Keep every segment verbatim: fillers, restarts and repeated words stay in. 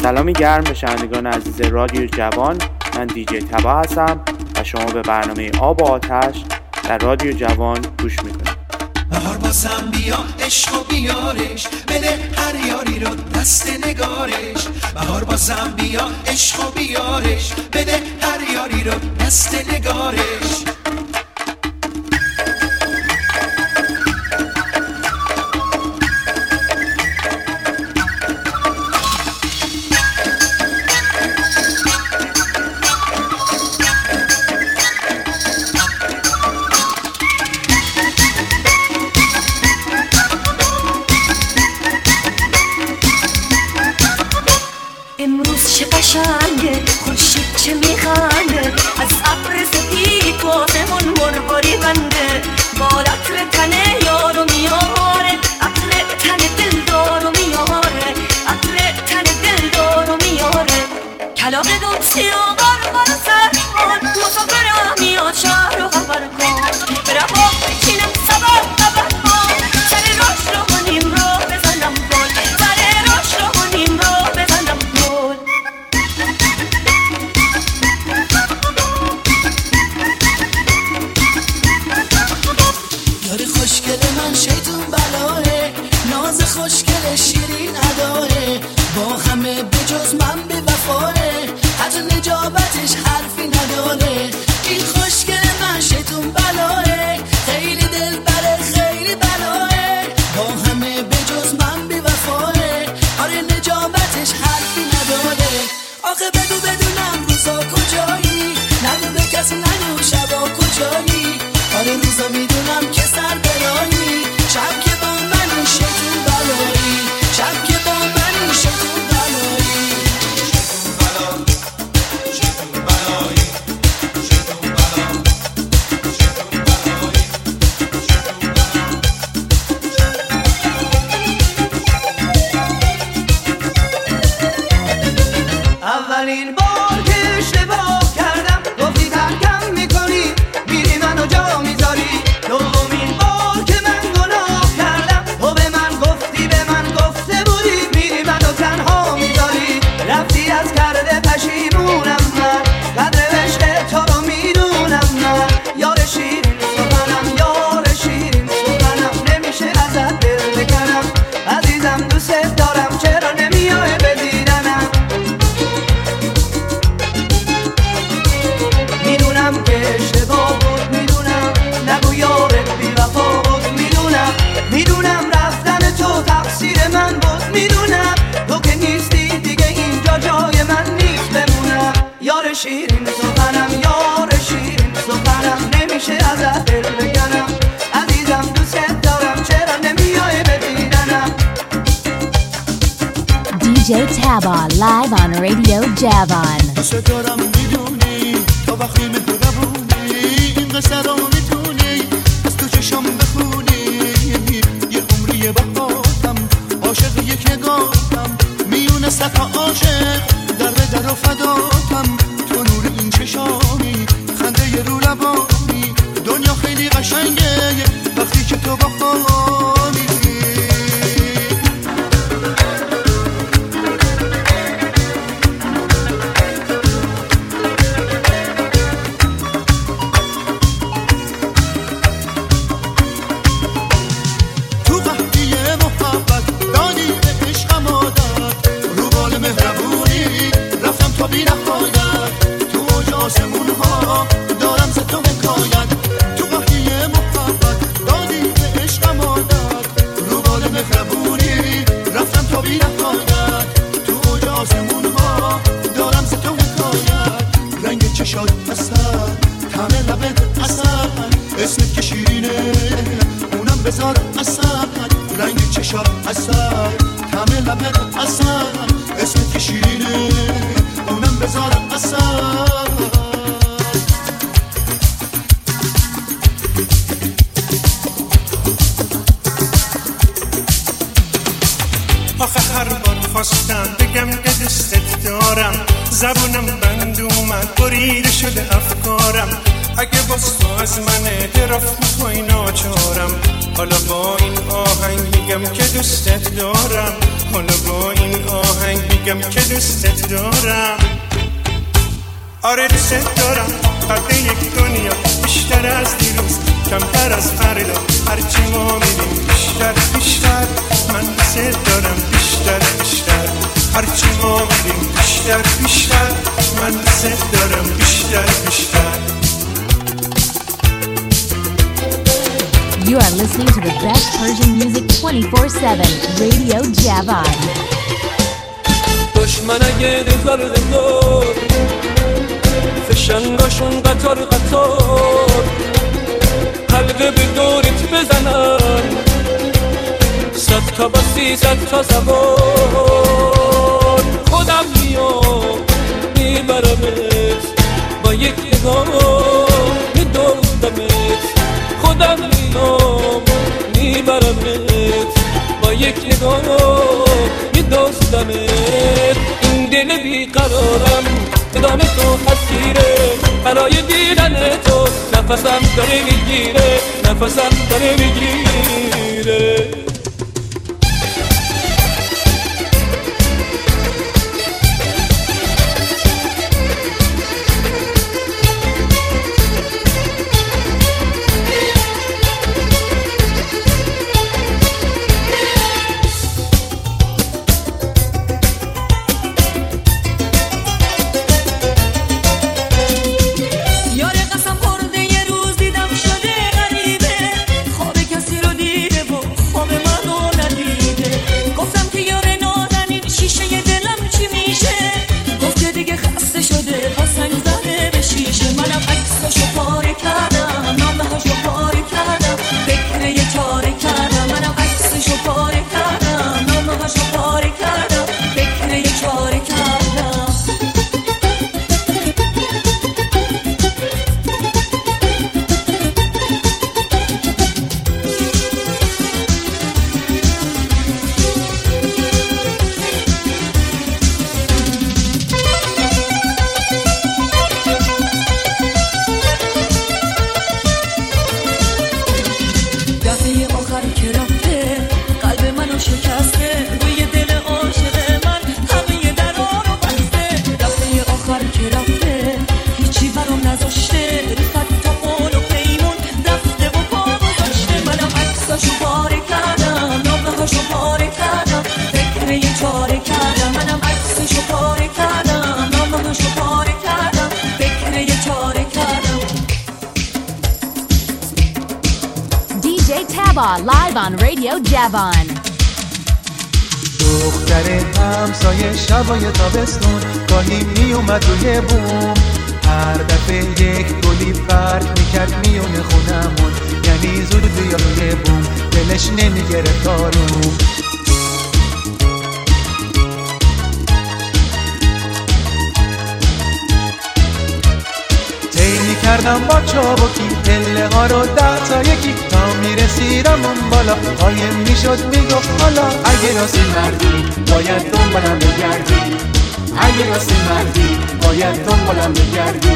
سلامی گرم به شنوندگان عزیز رادیو جوان. من دیجی تبا هستم و شما به برنامه آب و آتش در رادیو جوان گوش میکنید. بهار بازم بیا عشق و بیارش، بده هر یاری رو دست نگارش. بهار بازم بیا عشق و بیارش، بده هر یاری رو دست نگارش. خورشید چه میخنده از ابر سپید واسمون مرغاری بنده. با عطر تنه یارو میاره، عطر تن دل دارو میاره، عطر تن دل دارو میاره. کلاق دوستی و قربان سرمان، مسافرم میاد شهر رو خبر کن. برم با بچینم سبب خبر کن، سر راش رو کنیم رو بزنم گل، سر راش رو کنیم رو بزنم گل. یاری خوشگل من شیطون بلاه، ناز خوشگل شیرین اداه. با همه بجز من بی وفاه، حتی نجابتش حرفی نداره. این خوشگل من شیطون بلاه، خیلی دل بره خیلی بلاه. با همه بجز من بی وفاه، آره نجابتش حرفی نداره. آخه بگو بدونم روزا کجایی، نگو به کسی نگو شبا کجایی. آره روزا میدونم که سر برایی، شب که با من شیطون بلایی، شب که با من شیطون بلایی. شیطون بلایی، شیطون بلایی، شیطون بلایی. اولین بار که اشتباه کردم گفتی ترکم میکنی، میری منو جا میذاری. دومین بار که من گناه کردم تو به من گفتی، به من گفته بودی میری منو تنها میذاری. رفتی از کرده پشیمونم من، قدر عشق تو رو میدونم من. یار شیرین سخنم، یار شیرین سخنم، نمیشه ازت دل بکنم. عزیزم دوست دارم چرا نمیای به دیدنم. میدونم که اشتباه بود، میدونم نگو یارت بی وفا بود، میدونم میدونم رفتن تو تقصیر من بود، میدونم تو که نیستی دیگه اینجا جای من نیست بمونم. یار شیرین سخنم، یار شیرین سخنم، نمیشه ازت دل بکنم. عزیزم دوست دارم چرا نمیای به دیدنم. دیجی تابا live on Radio Javan. دوست دارم میدونی تا وقتی مهربونی، این قصه رو میتونی از تو چشم بخونی. یه عمری بخوادم عاشق یک نگاهم، میونه صفا عاشق در به در و فداتم. تو نور این چشامی، خنده ی رو لبانی، دنیا خیلی قشنگه وقتی که تو با خامی. بی نهایت تو اوج آسمون ها دارم ز تو حکایت. تو وحی محبت دادی به عشقم عادت، رو بال مهربونی رفتم تا بی نهایت. تو اوج آسمون ها دارم ز تو حکایت. رنگ چشات اصل، طعم لبت اصل، اسمت که شیرینه اونم بذار اصل. رنگ چشات اصل، طعم لبت اصل، اسمت که شیرینه اونم بذارم اصلا. آخه هر بار خواستم بگم که دوستت دارم، زبونم بند اومد بریده شده افکارم. اگه باز تو از من اعتراف میکنی ناچارم، حالا با این آهنگ میگم که دوستت دارم. حالا با این آهنگ میگم که دوستت دارم. آره دوستت دارم قد یک دنیا، بیشتر از دیروز کمتر از فردا. هرچی ما میریم بیشتر بیشتر، من دوستت دارم بیشتر بیشتر. هرچی ما میریم بیشتر بیشتر، من دوستت دارم بیشتر بیشتر. You are listening to the best Persian music twenty-four seven, Radio Javan. دشمن اگه دزار دزار فشنگاشون قطار قطار، حلقه به دورت بزنن، صد تا باسی صد تا سوار. خودم میام میبرمت با یک نگاه میدوزدمت. خودم میام میبرمت با یک نگاه میدوزدمت. این دل بیقرارم ادامه تو حسیره، برای دیدن تو نفسم داره میگیره، نفسم داره میگیره. Live on Radio Javan. دختر همسایه شبای تابستون گاهی می اومد روی بوم، هر دفعه یک گلی پرت میکرد میونه خونمون، یعنی زود بیا روی بوم دلش نمیگرفت آروم. تیمی کردم با چابکی پله ها رو ده تا یکی تا میرسیدم اون بالا، قایم میشد میگفت حالا اگه راستی مردی باید دنبالم بگردی، اگه راستی مردی باید دنبالم بگردی.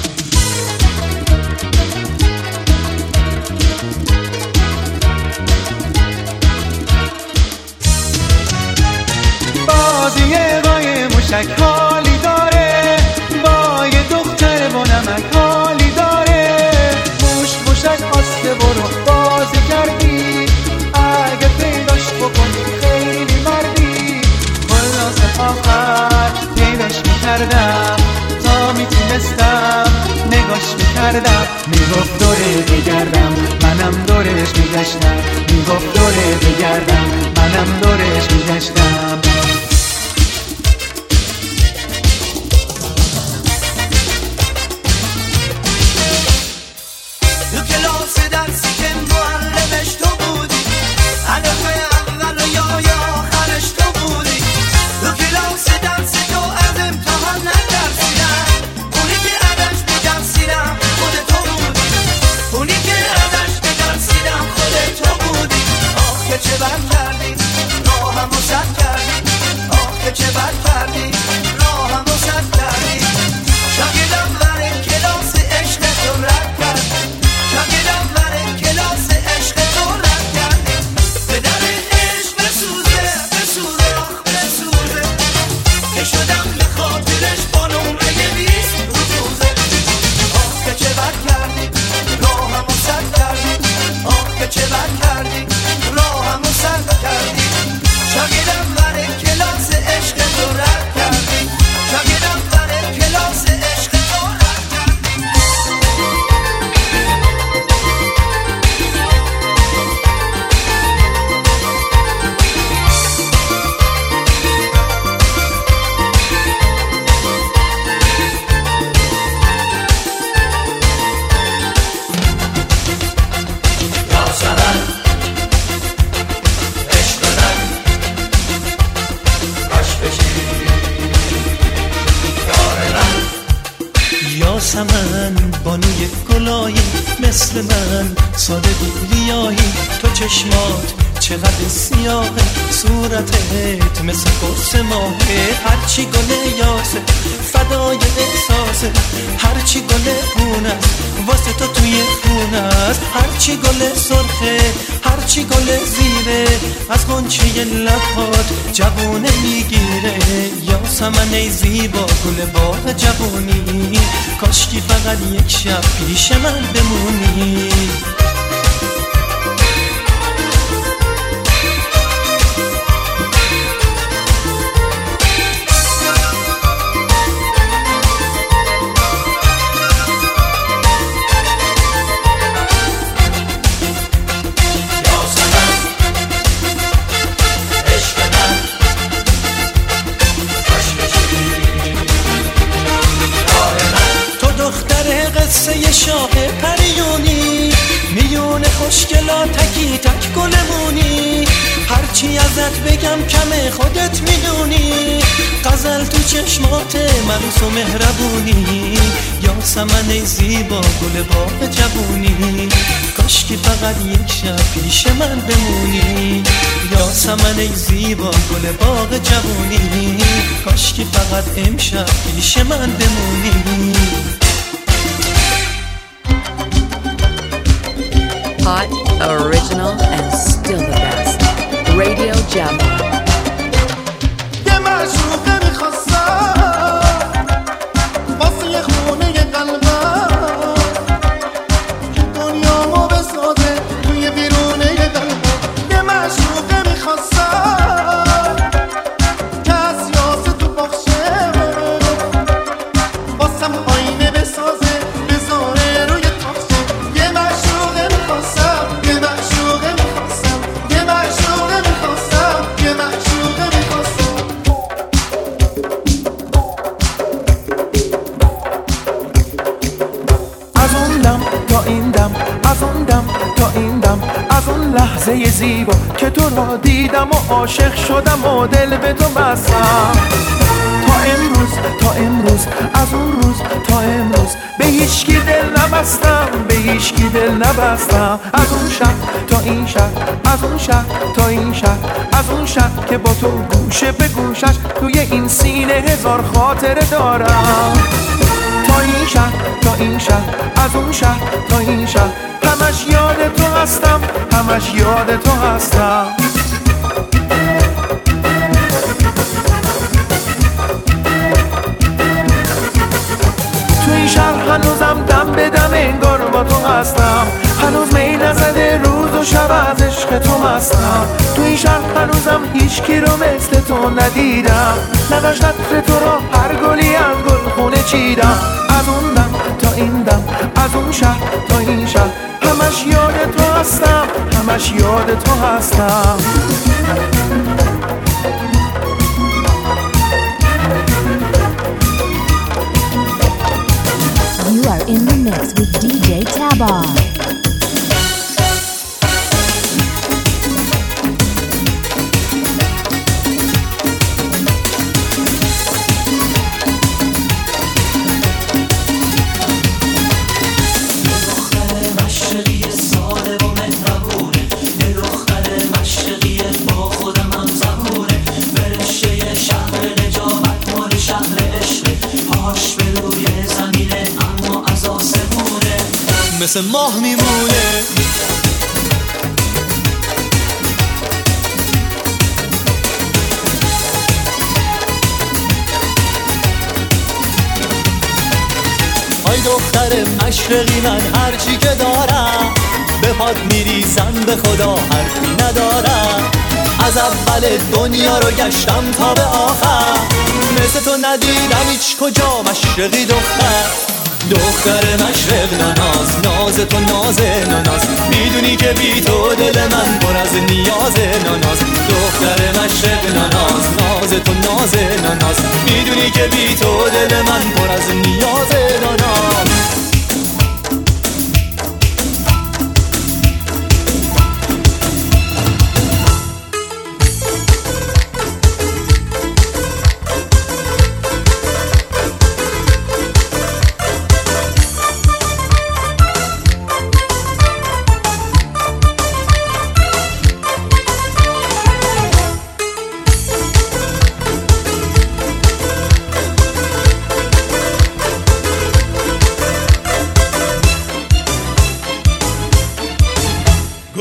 بازی قای موشک حالی داره، با یه دختر با نمک حالی داره. موش موشک آسته برو بازی کردی، اگه پیداش بکنی خیلی مردی. خلاص آخر پیداش میکردم تا میتونستم نگاش میکردم، میگفت دوره بگردم منم دورش میگشتم، میگفت دوره بگردم منم دورش میگشتم. چه بر کردی راهم و سد کردی یاسمن بانوی گلایی، مثل من ساده گولیایی. تو چشمات چقدر سیاهه، صورتت مثل قرص ماهه. هرچی گل یاسه فدای احساسه، هرچی گل خونه است واسه تو توی خونه است. هرچی گل سرخه، هرچی گل زیره، از غنچه لبات جوونه میگیره. یاسمن ای زیبا گل باغ جوونی، کاشکی فقط یک شب پیش من بمونی. قصه شاه پریونی، میون خوشگلا تکی تک گلمونی. هرچی ازت بگم کمه خودت میدونی، غزل تو چشمات ملوس و مهربونی. یاسمن ای زیبا گل باغ جوونی، کاشکی فقط یک شب پیش من بمونی. یاسمن ای زیبا گل باغ جوونی، کاشکی فقط امشب پیش من بمونی. Hot, original, and still the best. Radio Java. یه معشوقه میخواستم واسه یه خونه قلبم، دنیامو بسازه توی بیرونه قلبم. یه معشوقه میخواستم که از یاسه تو بخشه، واسم آینه بسازه بذاره روی تاخچه. یه معشوقه میخواستم، یه معشوقه میخواستم، یه معشوقه میخواستم، یه معشوقه میخواستم. از اون دم تا این دم، از اون دم تا این دم، از اون لحظه زیبا که تو را دیدم و عاشق شدم و دل به تو بستم. تا امروز تا امروز، از اون روز تا امروز، به هیچکی دل نبستم، به هیچکی دل نبستم. از اون شب تا این شب، از اون شب تا این شب، از اون شب که با تو گوشه به گوشش توی این سینه هزار خاطره دارم. تا این شب تا این شب، از اون شب تا این شب، همش یاد تو هستم، همش یاد تو هستم. تو این شهر هنوزم دم به دم انگار با تو هستم، هنوز می نزده روز و شب از عشق تو هستم. تو این شهر هنوزم هیچ کی رو مثل تو ندیدم، نداشت عطر تو را هر گلی از گل خونه چیدم. از اون دم تا این دم، از اون شهر تا این شهر، همش یاد تو هستم، همش یاد تو هستم. You are in the mix with D J Tabar. مثل ماه میمونه ای دختر مشرقی، من هرچی که دارم به پات میریزم، به خدا حرفی ندارم. از اول دنیا رو گشتم تا به آخر، مثل تو ندیدم هیچ کجا مشرقی دختر. دختر مشرق ناز، ناز تو ناز ناز، میدونی که بی تو دل من پر از نیاز ناز. دختر مشرق ناز، ناز تو ناز ناز، میدونی که بی تو دل من پر از نیاز ناز.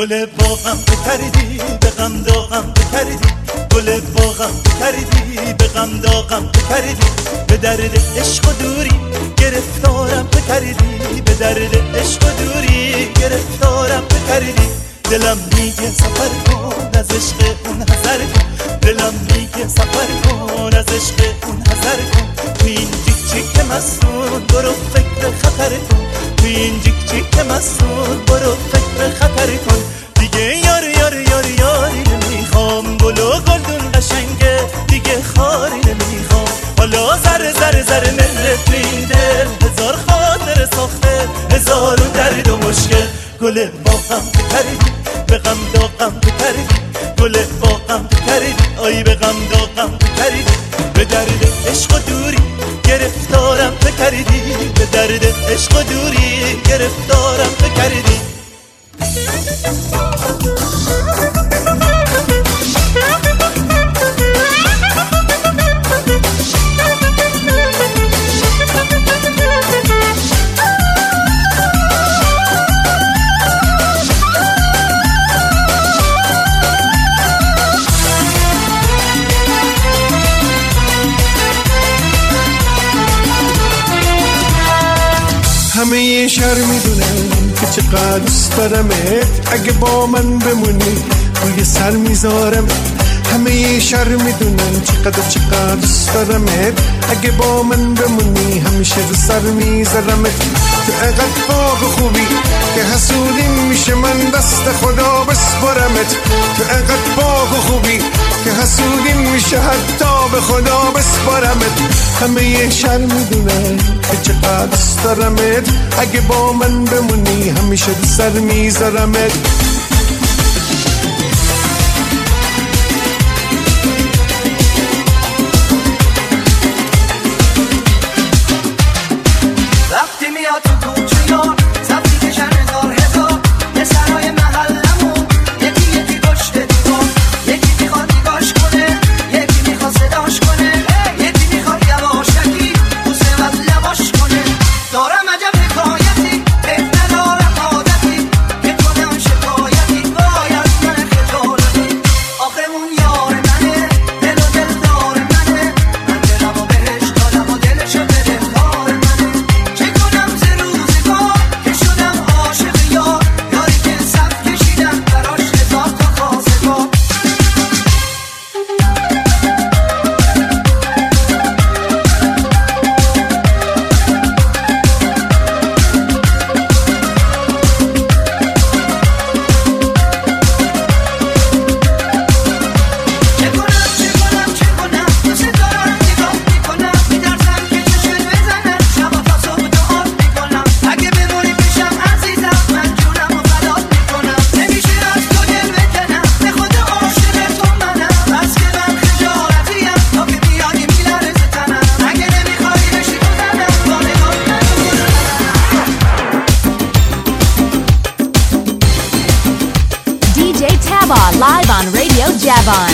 گل باغم بکردی به غم داغم بکردی گل باغم بکردی به غم داغم بکردی به درد عشق و دوری گرفتارم بکردی به درد عشق و دوری گرفتارم بکردی دلم میگه سفر کن از عشق اون حذر کن دلم میگه سفر کن از عشق اون حذر کن تو این جیک جیک مسون برو فکر خطر کن تو این جیک جیک مسون برو فکر خطر کن دیگه یار یار یار یاری نمیخوام گل و گلدون قشنگه دیگه خاری نمیخوام حالا زر زر زر ملت تو این دل هزار خاطر ساخته هزار درد و مشکل گل باغم بکردی به غم داغم بکردی گل باغم بکردی آی به غم داغم بکردی به درد عشق و دوری گرفتارم بکردی به درد عشق و دوری گرفتارم بکردی همه یه شهر میدونن که چقدر دوست دارمت اگه با من بمونی روی سر میذارم همه یه شهر میدونن چقدر چقدر دوست دارمت اگه با من بمونی همیشه رو سر میذارمت تو اقدر باغ خوبی که حسودی میشه من دست خدا بسپرمت تو اقدر باغ خوبی که حسودی میشه حتی به خدا بسپرمت همه یه شهر میدونن که چقدر دوست دارمت اگه با من بمونی همیشه رو سر میذارمت Live on Radio Javon.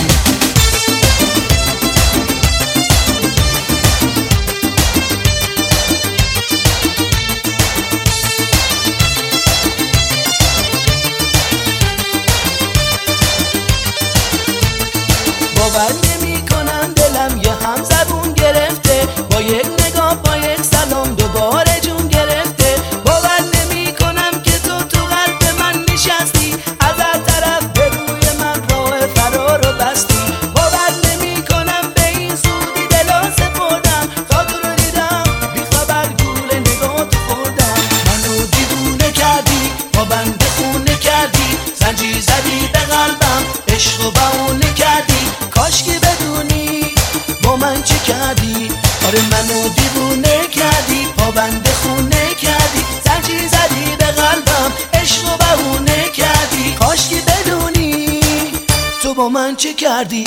باور نمی‌کنم دلم یه هم زبون گرفته با یک نگاه با یک سلام دوباره جون گرفته باور نمی‌کنم که تو تو قلب من نشستی از هر طرف به روی من راه فرار رو بستی باور نمی‌کنم به این زودی دلو سپردم تا تو رو دیدم بیخبر گول نگاه تو خوردم منو دیوونه کردی با بنده خونه کردی زنجیر زدی به قلبم عشق و بهونه کردی کاش که بدونی با من چه کردی آره منو دیوونه کردی پابند خونه کردی زنجیر زدی به قلبم عشق و بهونه کردی کاش که بدونی تو با من چه کردی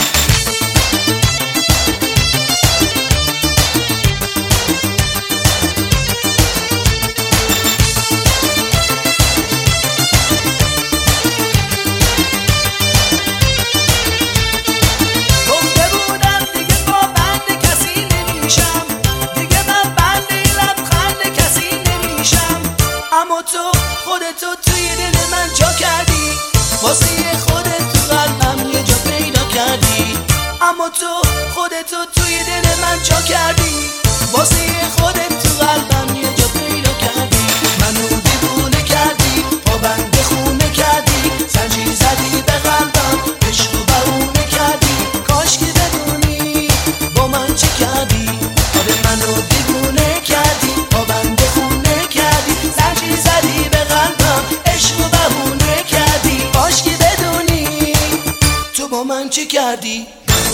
واسه خودت تو قلبم یه جا پیدا کردی، اما تو خودتو توی دل من جا کردی. واسه خودت تو قلبم یه جا پیدا کردی، منو دیوونه کردی، پابند خونه کردی، زنجیر زدی به قلبم، عشق و بهونه کردی. کاش که بدونی با من چه کردی، آره منو دیوونه کردی، پابند خونه کردی، زنجیر زدی به قلبم، عشق و بهونه کردی. کاش که بدونی تو با من چه کردی.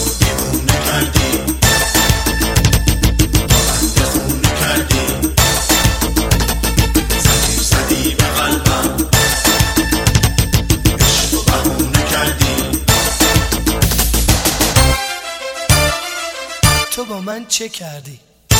تو با من چه کردی؟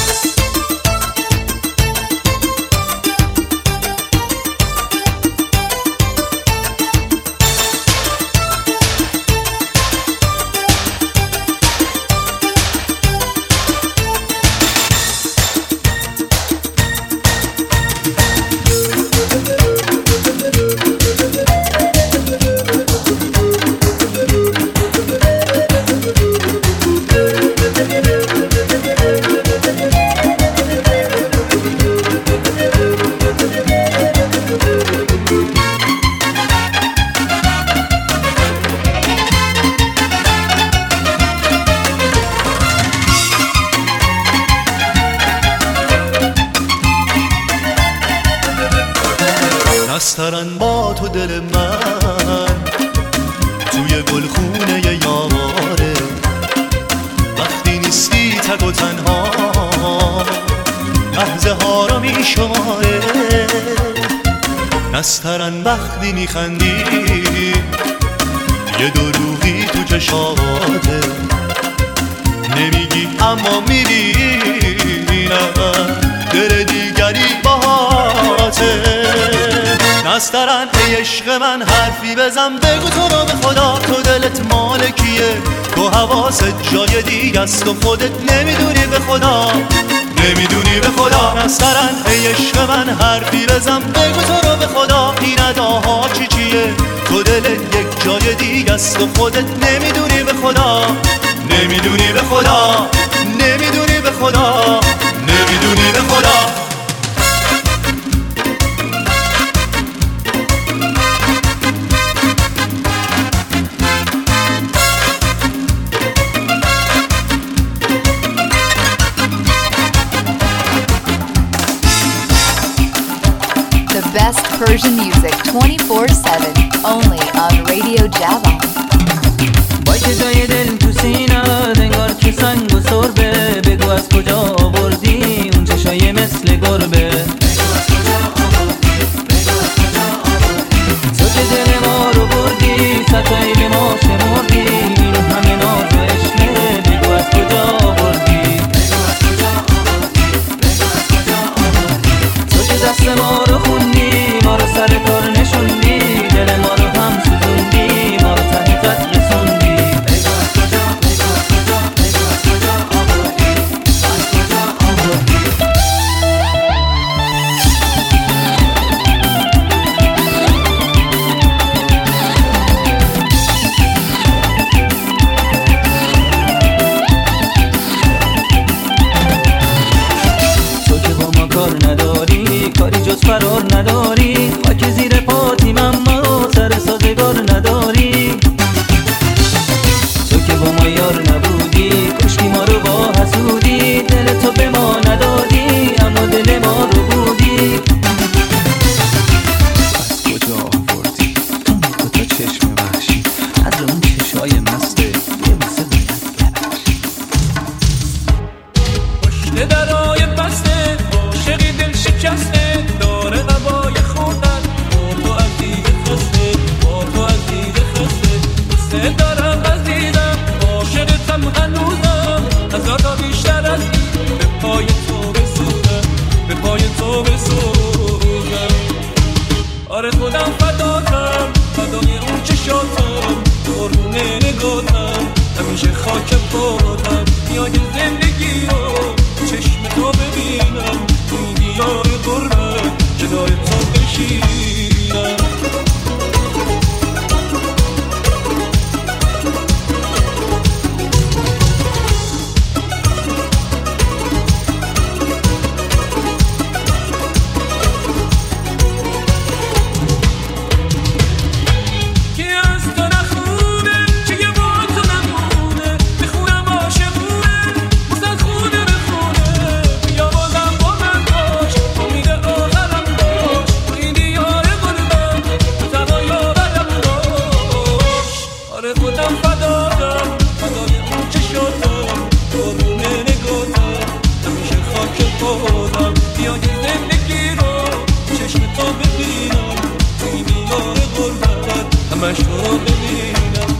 نسترن با تو دل من توی گلخونه یاره، وقتی نیستی تک و تنها لحظه ها رو می شماره. نسترن وقتی می خندی یه دروغی تو چشاته، نمیگی اما میبینم دل دیگری باهاته. نسترن ای عشق من حرفی بزن، بگو تو رو به خدا تو دلت مال کیه، تو حواست جای دیگه است و خودت نمیدونی به خدا، نمیدونی به خدا. نسترن ای عشق من حرفی بزن، بگو تو رو به خدا این اداها چی چیه، تو دلت یک جای دیگه است و خودت نمیدونی به خدا، نمیدونی به خدا، نمیدونی به خدا، نمیدونی به خدا. Best Persian music twenty-four seven only on Radio Javan. وای که جای دل تو سینه انگار که سنگ و سربه، بگو از کجا آوردی اون چشای مثل گربه. تو که دل ما رو بردی ستایی به ما شمردی، این همه ناز و عشقه بگو از کجا آوردی. تو که دست ما رو خوندی، ما رو سر کار نشوندی، دل ما رو هم سوزوندی، ما رو ته خط رسوندی. تو که با ما کار نداری، کاری جز فرار نداری، خاک زیر پاتیم اما سر سازگار نداری. تو که با ما یار نبودی، کشتی ما رو با حسودی، دل تو به ما ندادی اما دل ما رو بودی. از کجا آوردی اون دوتا چشم وحشی، از اون چشای مسته یه واسه باید ببخشی. پشت درای بسته عاشقی دل شکسته، داره قبای خوردن با تو از دیگه خسته، با تو از دیگه خسته. دوسته دارم عزیزم، عاشقتم هنوزم، هزار بیشتر از این به پای تو بسوزم، به پای تو بسوزم. آره خودم فداتم، فدای اون چشاتم، قربون نگاتم، همیشه خاک پاتم. میای زندگی رو چشم تو ببینم، این دیار غربت جلوی تو بشینم. همش رو ببینم.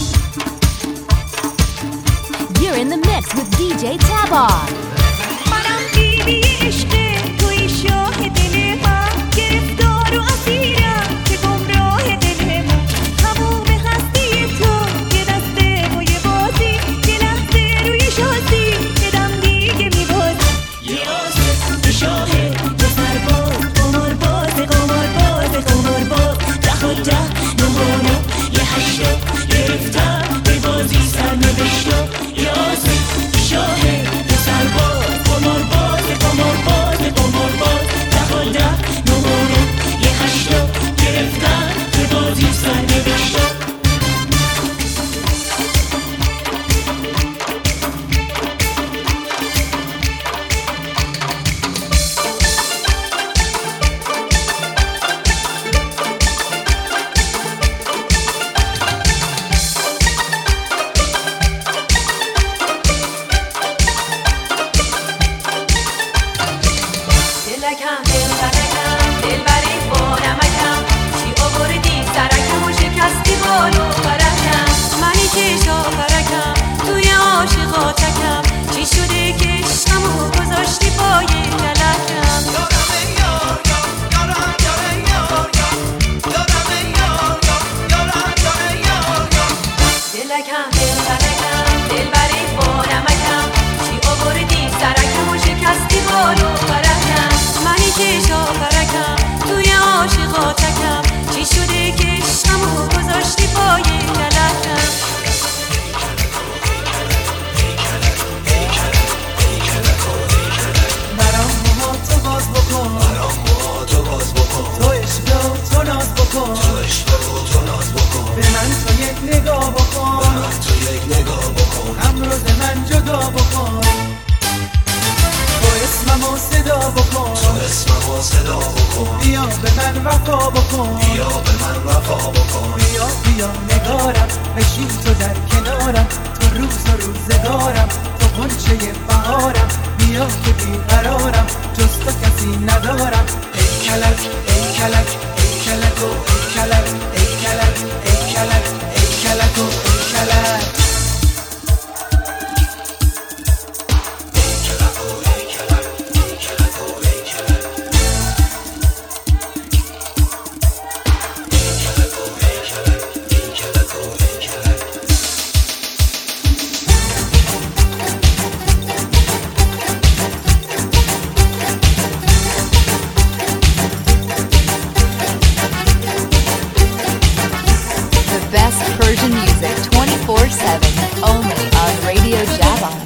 You're in the mix with دی جی Taba. منم بیبی عشقه توی شاه دل من، گرفتار و اسیرم که گمراه دل من. تموم هستی تو یه دسته و یه بازی، یه لحظه روی شازی بدم دیگه میبازی. یه عاشق یه شاهه یه سرباز، قمار باز قمار باز قمار باز، ده و ده نمونه یه هشتا گرفتم به بازی سر نوشتا. یه عاشق یه شاهه یه سرباز، قمار باز قمار باز قمار باز، ده و ده نمونه یه هشتا گرفتم به بازی سر نوشتا. دلکم دلبرکم دلبری بانمکم، چی آوردی سرکم و شکستی بالو برکم. منی که شاپرکم توی عاشقاتکم، چی شده که عشقمو گذاشتی پای کلکم. دلکم دلبرکم دلبری بانمکم، چی آوردی سرکم و شکستی بالو برکم. منی که شاپرکم توی عاشقاتکم، چی شده که عشقمو گذاشتی پای کلکم. برام موها تو باز بکن، برام موها تو باز بکن، تو عشق و تو ناز بکن، تو عشق و تو ناز بکن. به من تو یک نگاه بکن، به من تو یک نگاه بکن، امروز من جدا بکن. تو اسممو صدا بکن، تو اسممو صدا بکن. بیا به من وفا بکن، بیا به من وفا بکن. بیا بیا نگارم بشین تو در کنارم، تو روز و روزگارم، تو غنچه بهارم. بیا که بیقرارم جز تو کسی ندارم. ای کلک ای کلک ای کلک و ای کلک ای کلک ای کلک ای کلک و ای کلک. Persian music twenty-four seven, only on Radio Javon.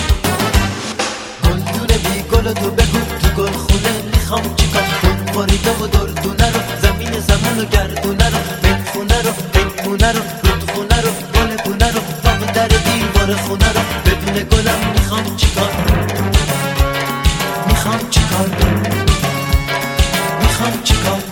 گل دونه بی گل تو بگو تو گل خونه میخوام چیکار. گل باریده و دردونه رو، زمین زمان و گردونه رو، بگونه رو بگونه رو رودخونه رو گل گونه رو، تا در دیوار خونه رو. بدون گلم میخوام چیکار، میخوام چیکار میخوام چیکار.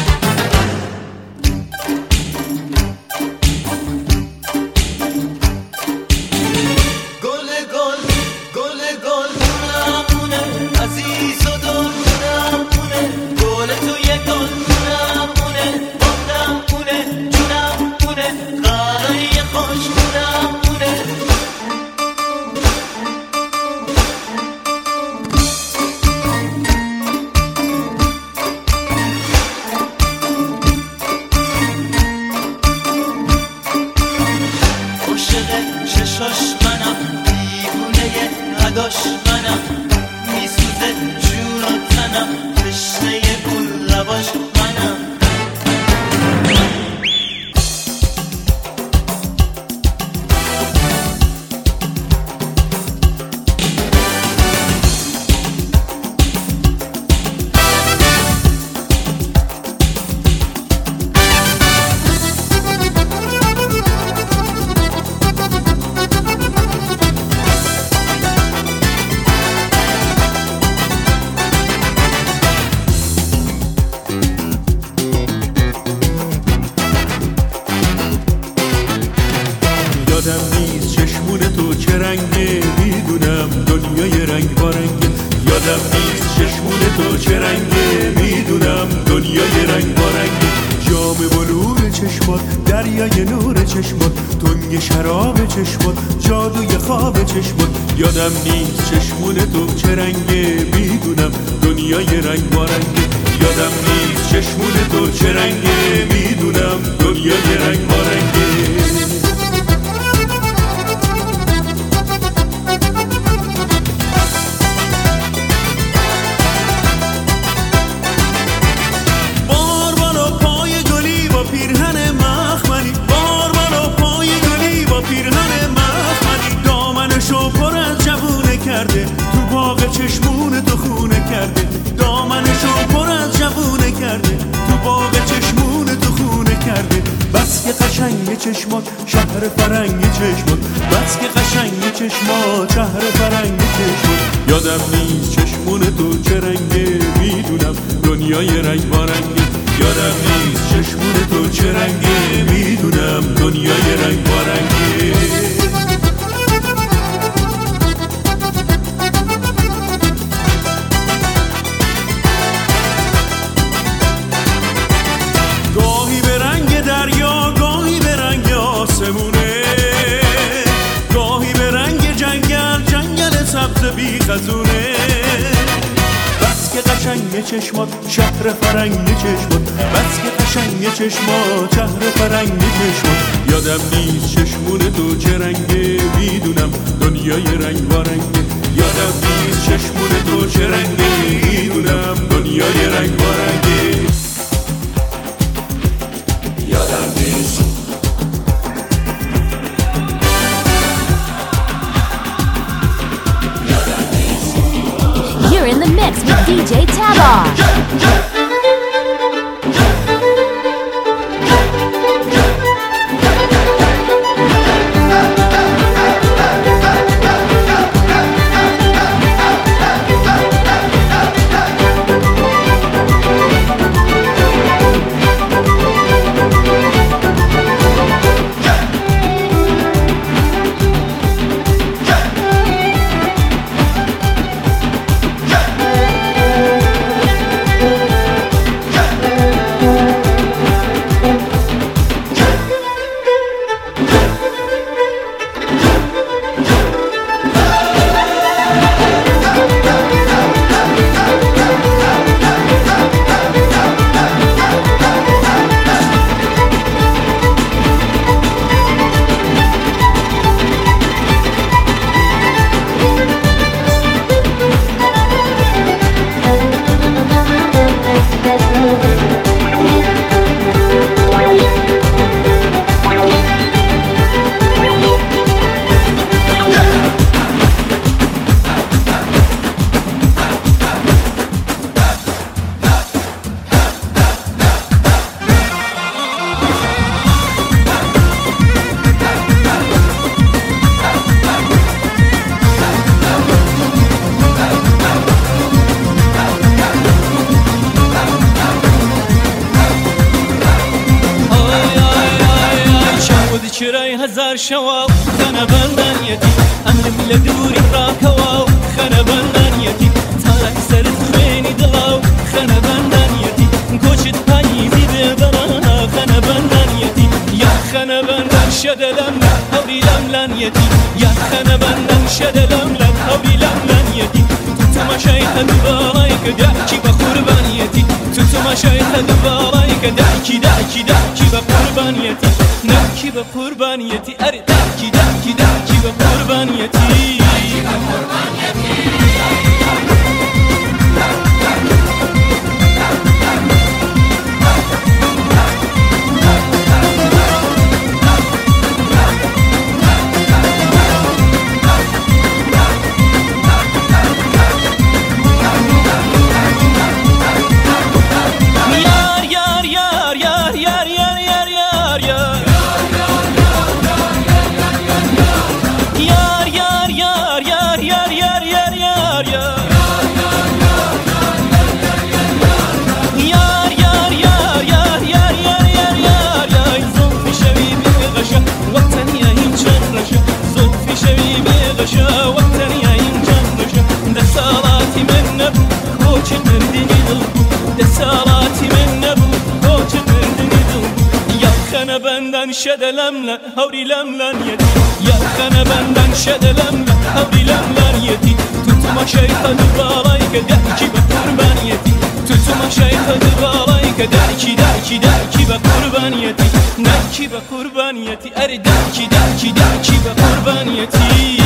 یادم نیست چشمون تو چه رنگه، میدونم دنیای رنگ با رنگه، جام بلور چشم چشمات، دریای نور چشمات، تنگ شراب چشمات، جادوی خواب چشمات. یادم نیست چشمون تو چه رنگه، میدونم دنیای رنگ بارنگه. یادم نیست چشمون تو چه رنگه، میدونم دنیای رنگ بارنگه. تو باغ چشمون تو خونه کرده، دامنشو پر از جوونه کرده، تو باغ چشمون تو خونه کرده. بس که قشنگ چشمات شهر فرنگ چشمات، بس که قشنگ چشمات شهر فرنگ چشمات. یادم نیست چشمون تو چه رنگه، میدونم دنیای رنگ بارنگه. یادم نیست چشمون تو چه رنگه، میدونم دنیای رنگ بارنگه. گاهی به رنگ جنگل، جنگل سبز بی خزونه. بس که قشنگ چشمات شهر فرنگ چشمات، بس که قشنگ چشمات شهر فرنگ چشمات. یادم نیست چشمون تو چه رنگه، میدونم دنیای رنگ بارنگه. یادم نیست چشمون تو چه رنگه، میدونم دنیای رنگ بارنگه. یادم نیست. You're in the mix with D J Tabar. شوا خنا بندانيتي أمر بلا دوري راكوا خنا بندانيتي تارك سرت بيني دلاو خنا بندانيتي كوشت بايزي ببرانا خنا بندانيتي يا خنا بندان شدلم هوري لملانيتي يا خنا بندان شدلم لم هوري لملانيتي تو ما شايت دبارايك دعكي بقربانيتي تو ما شايت دبارايك دعكي دعكي دعكي بقربانيتي دعكي بقربانيتي أري دعكي دعكي دعكي بقربانيتي دعكي بقربانيتي Yar yar بندن شدلم هوری لملن یدی یخن بندن شدلم هوری لملن یدی تو تو ما شیطان بالای که درکی به قربان یدی تو تو ما شیطان بالای که درکی درکی درکی به قربان یدی درکی به قربان یدی اری درکی درکی درکی به قربان یدی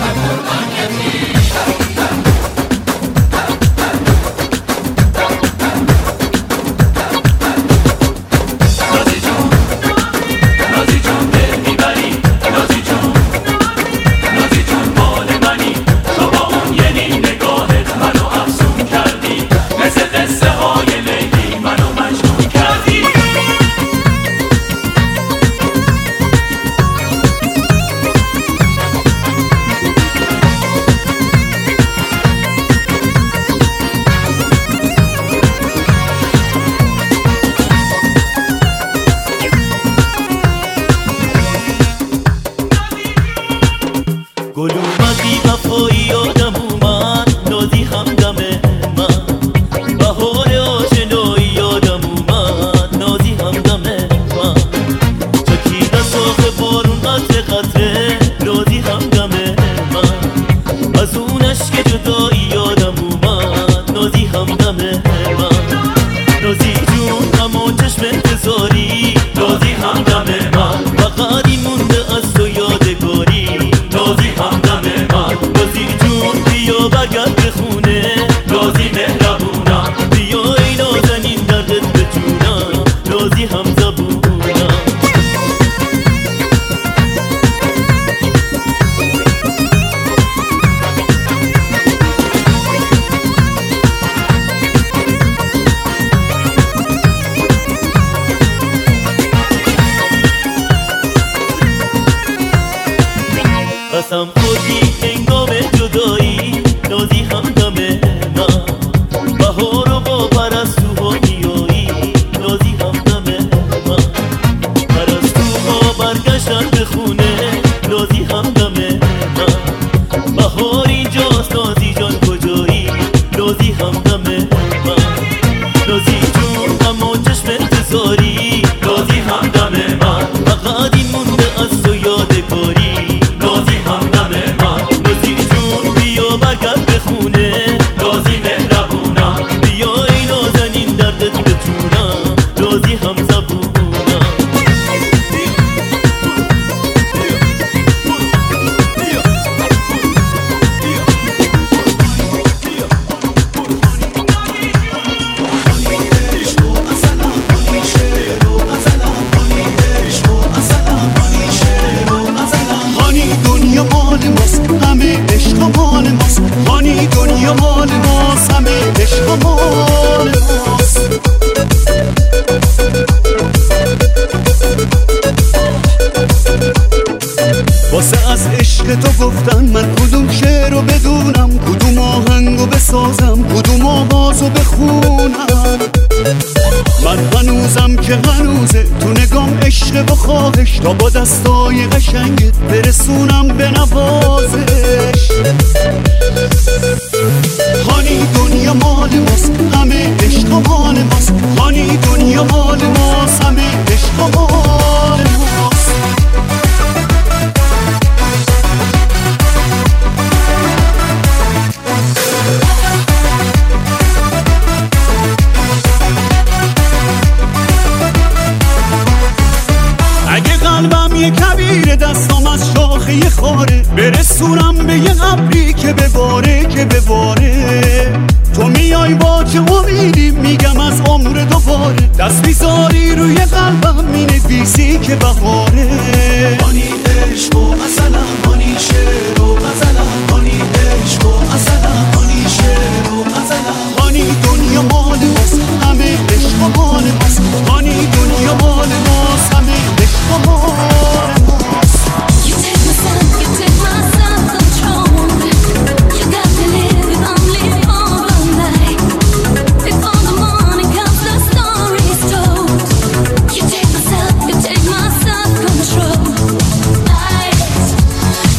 تا با دستای قشنگت برسونم به نوازش. هانی دنیا مال ماست، همه عشق مال ماست. هانی دنیا مال ماست، همه عشق مال ماست. اگه قلبم یه کبیر دستم از شاخه یه خاره، برسونم به یه ابری که بباره که بباره. تو میای با چه امیدی میگم از عمر دوباره، دست بیزاری روی قلبم مینویسی که بهاره. هانی عشق و مثلا هانی شعر و غزلم، هانی عشق و مثلا هانی شعر و غزلم. هانی دنیا مال ماست، همه عشق مال ماست. هانی دنیا مال ماست، همه عشق مال ماست. You take my sun, you take my self-control. You got me living only for one night. Before the morning comes, the story's told. You take my self, you take my self-control. Night,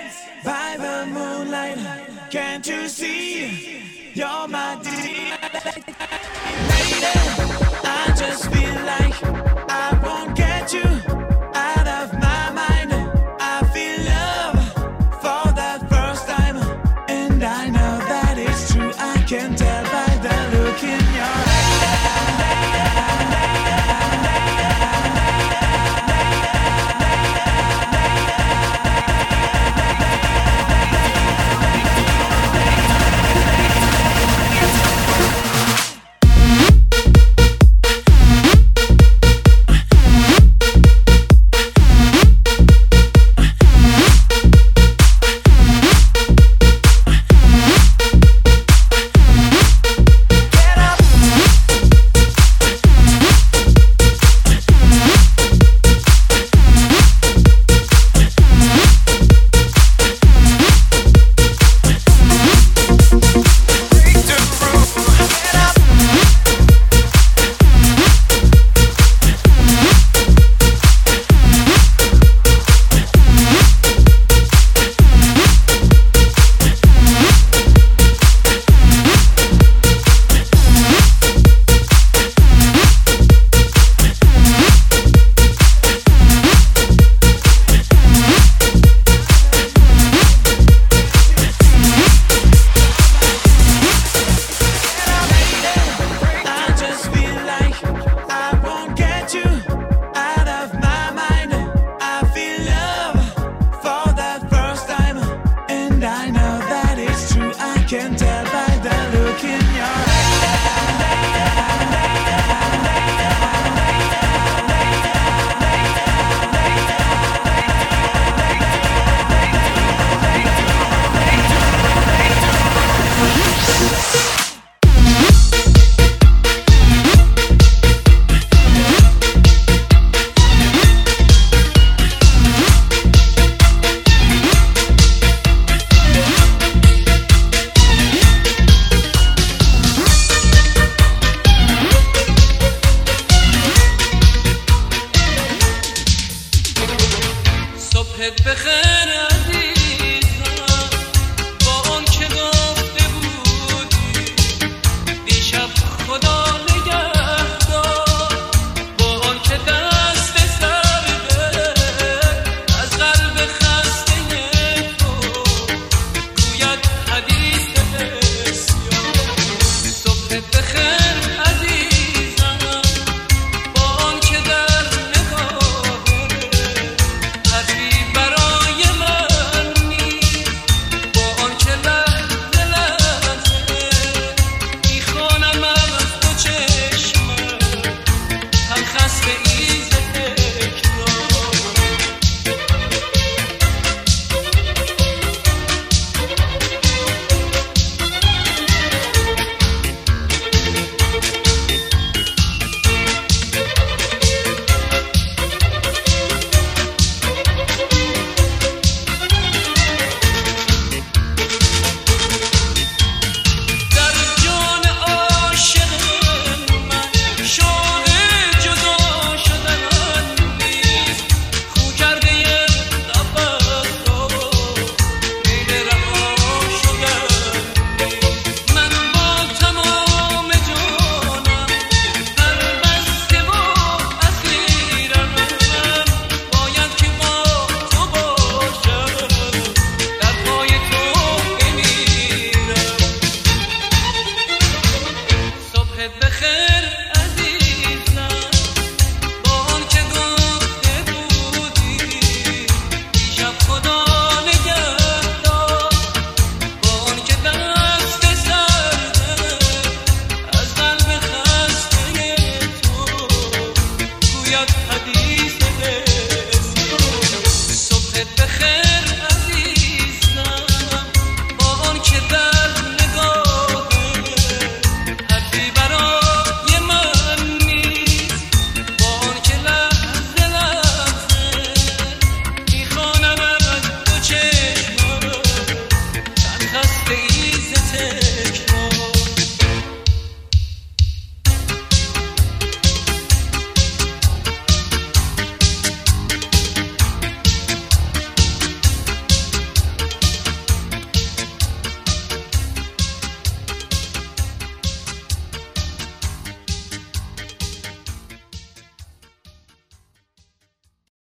by the moonlight. Can't you see? You're my lady.